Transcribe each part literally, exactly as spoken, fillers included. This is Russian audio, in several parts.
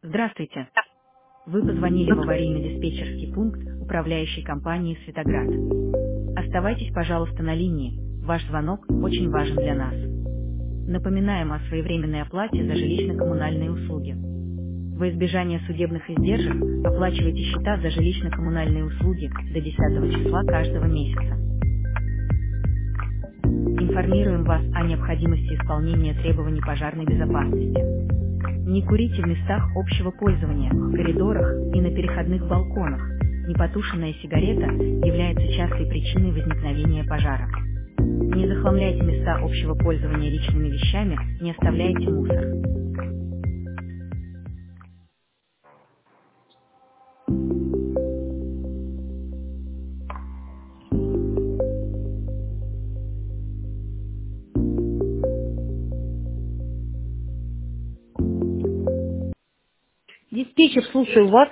Здравствуйте. Вы позвонили в аварийно-диспетчерский пункт управляющей компании «Светоград». Оставайтесь, пожалуйста, на линии. Ваш звонок очень важен для нас. Напоминаем о своевременной оплате за жилищно-коммунальные услуги. Во избежание судебных издержек оплачивайте счета за жилищно-коммунальные услуги до десятого числа каждого месяца. Информируем вас о необходимости исполнения требований пожарной безопасности. Не курите в местах общего пользования, в коридорах и на переходных балконах. Непотушенная сигарета является частой причиной возникновения пожара. Не захламляйте места общего пользования личными вещами, не оставляйте мусор. Диспетчер, слушаю вас.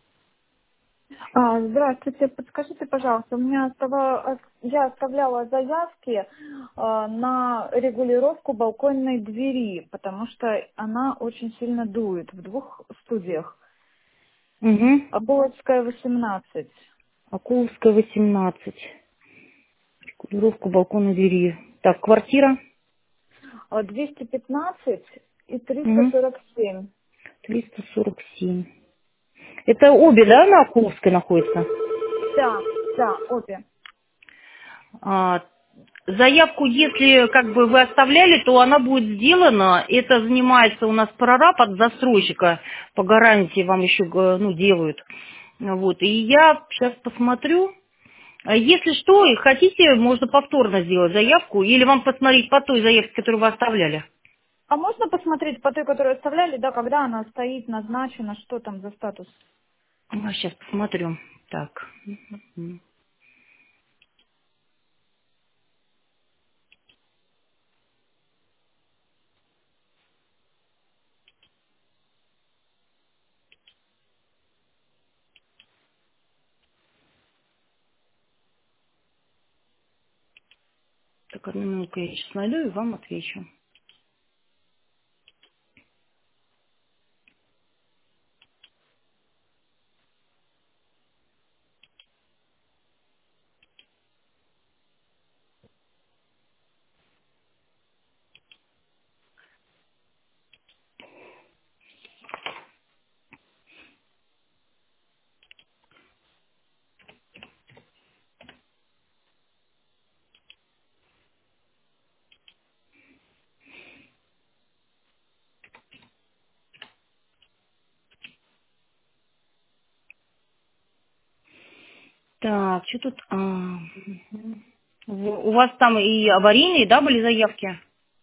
А, Здравствуйте, подскажите, пожалуйста, у меня остава- я оставляла заявки а, на регулировку балконной двери, потому что она очень сильно дует в двух студиях. Угу. Оболоцкая, восемнадцать. Акуловская, восемнадцать. Регулировку балкона двери. Так, квартира. А, двести пятнадцать и триста Угу. сорок семь. триста сорок семь. Это обе, да, на Акуловской находятся? Да, да, обе. А, заявку, если как бы вы оставляли, то она будет сделана. Это занимается у нас прораб от застройщика. По гарантии вам еще г- ну, делают. Вот. И я сейчас посмотрю. А если что, и хотите, можно повторно сделать заявку. Или вам посмотреть по той заявке, которую вы оставляли. А можно посмотреть по той, которую оставляли, да, когда она стоит, назначена, что там за статус? Сейчас посмотрю. Так. Мгм. Так, одну минутку я сейчас найду и вам отвечу. Так, что тут? А, мгм. В- У вас там и аварийные, да, были заявки?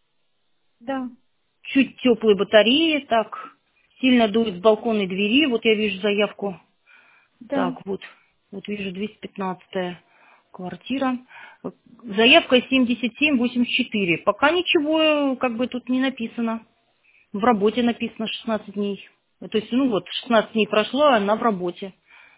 Да, Чуть теплые батареи, так, сильно дует с балконной двери, вот я вижу заявку. да. Так, вот, вот вижу двести пятнадцатая квартира. Заявка семьдесят семь восемьдесят четыре. Пока ничего, как бы тут не написано. В работе написано шестнадцать дней. То есть, ну вот, шестнадцать дней прошло, а она в работе.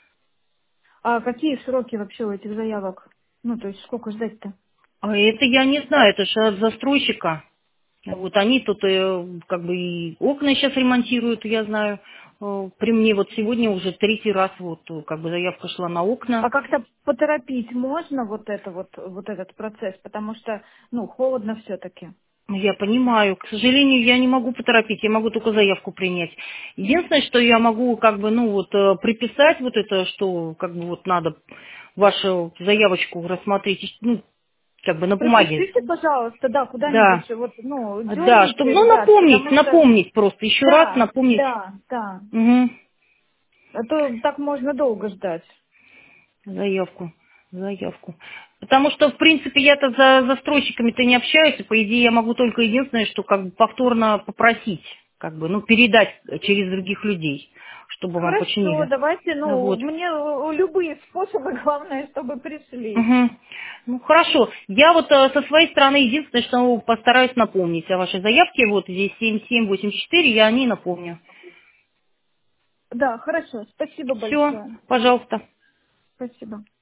А какие сроки вообще у этих заявок? Ну, то есть сколько ждать-то? А это я не знаю, это же от застройщика. Вот они тут э, как бы и окна сейчас ремонтируют, я знаю. Э, При мне вот сегодня уже третий раз вот э, как бы заявка шла на окна. А как-то поторопить можно вот это вот, вот этот процесс, потому что, ну, холодно все-таки. Ну, я понимаю. К сожалению, я не могу поторопить, я могу только заявку принять. Единственное, что я могу как бы, ну вот, э, приписать вот это, что как бы вот надо вашу заявочку рассмотреть, ну, как бы на бумаге. Пропишите, пожалуйста, да, Да, куда-нибудь, вот, ну, да, чтобы, дерните, ну, ребят, напомнить, потому что, напомнить просто, еще раз да, напомнить. да, да, Угу. а то так можно долго ждать. Заявку, заявку. Потому что, в принципе, я-то за застройщиками-то не общаюсь, и, по идее, я могу только единственное, что как бы повторно попросить, как бы, ну, передать через других людей, чтобы вам Хорошо, починили. давайте, ну, Вот. мне э, любые способы, главное, чтобы пришли. Мгм. Ну, хорошо. Я вот э, со своей стороны единственное, что постараюсь напомнить о вашей заявке. Вот здесь семь семь восемь четыре, я о ней напомню. Да, хорошо, спасибо Все, большое. пожалуйста. Спасибо.